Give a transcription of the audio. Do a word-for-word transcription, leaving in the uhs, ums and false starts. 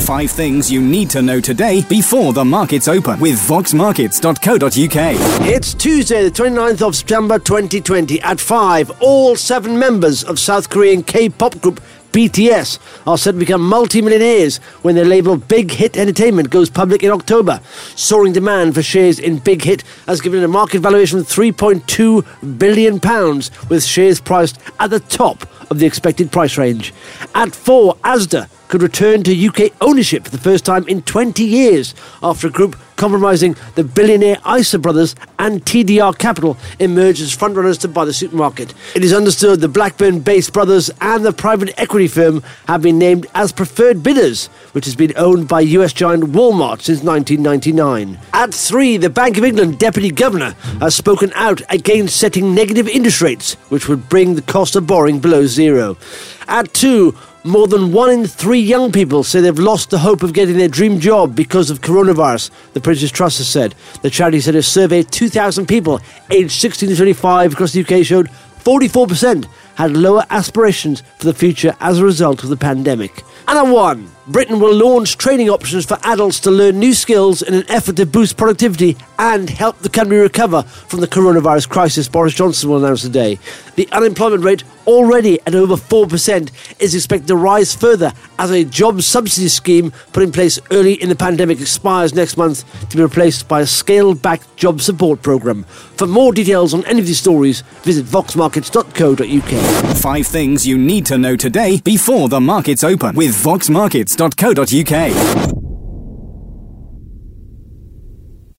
Five things you need to know today before the markets open with vox markets dot co dot uk. It's Tuesday, the twenty-ninth of September twenty twenty. At five, all seven members of South Korean K-pop group B T S are said to become multi-millionaires when their label Big Hit Entertainment goes public in October. Soaring demand for shares in Big Hit has given it a market valuation of three point two billion pounds, with shares priced at the top of the expected price range. At four, Asda could return to U K ownership for the first time in twenty years after a group compromising the billionaire Isa Brothers and T D R Capital emerged as frontrunners to buy the supermarket. It is understood the Blackburn-based brothers and the private equity firm have been named as preferred bidders, which has been owned by U S giant Walmart since nineteen ninety-nine. At three, the Bank of England Deputy Governor has spoken out against setting negative interest rates, which would bring the cost of borrowing below zero. At two, more than one in three young people say they've lost the hope of getting their dream job because of coronavirus, the Prince's Trust has said. The charity said a survey of two thousand people aged sixteen to twenty-five across the U K showed forty-four percent had lower aspirations for the future as a result of the pandemic. And at one, Britain will launch training options for adults to learn new skills in an effort to boost productivity and help the country recover from the coronavirus crisis, Boris Johnson will announce today. The unemployment rate, already at over four percent, is expected to rise further as a job subsidy scheme put in place early in the pandemic expires next month to be replaced by a scaled-back job support programme. For more details on any of these stories, visit vox markets dot co dot uk. Five things you need to know today before the markets open with vox markets dot co dot uk.